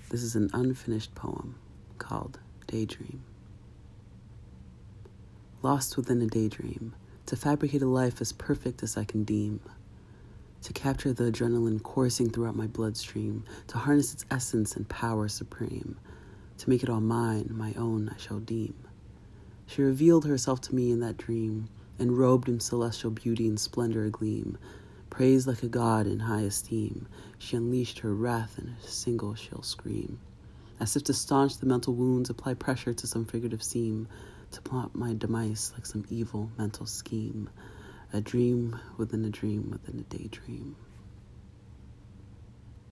This is an unfinished poem called Daydream. Lost within a daydream, to fabricate a life as perfect as I can deem, to capture the adrenaline coursing throughout my bloodstream, to harness its essence and power supreme, to make it all mine, my own I shall deem. She revealed herself to me in that dream, enrobed in celestial beauty and splendor agleam. Praised like a god in high esteem, she unleashed her wrath in a single shrill scream. As if to staunch the mental wounds, apply pressure to some figurative seam, to plot my demise like some evil mental scheme. A dream within a dream within a daydream.